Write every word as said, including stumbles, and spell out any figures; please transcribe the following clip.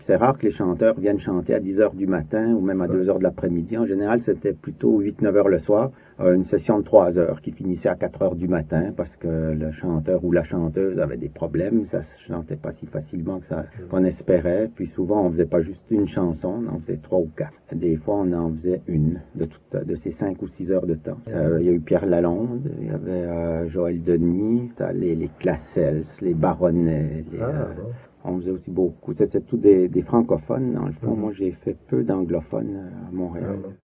C'est rare que les chanteurs viennent chanter à dix heures du matin ou même à deux heures de l'après-midi. En général, c'était plutôt huit neuf heures le soir. Euh, une session de trois heures qui finissait à quatre heures du matin parce que le chanteur ou la chanteuse avait des problèmes. Ça se chantait pas si facilement que ça qu'on espérait. Puis souvent, on faisait pas juste une chanson, on en faisait trois ou quatre. Des fois, on en faisait une de, toute, de ces cinq ou six heures de temps. Euh, il y a eu Pierre Lalonde, il y avait euh, Joël Denis, les, les Classels, les Baronnets, les... Ah, euh, bon. On faisait aussi beaucoup. C'était tout des, des francophones, dans le fond. Mhm. Moi, j'ai fait peu d'anglophones à Ah, Montréal. bon.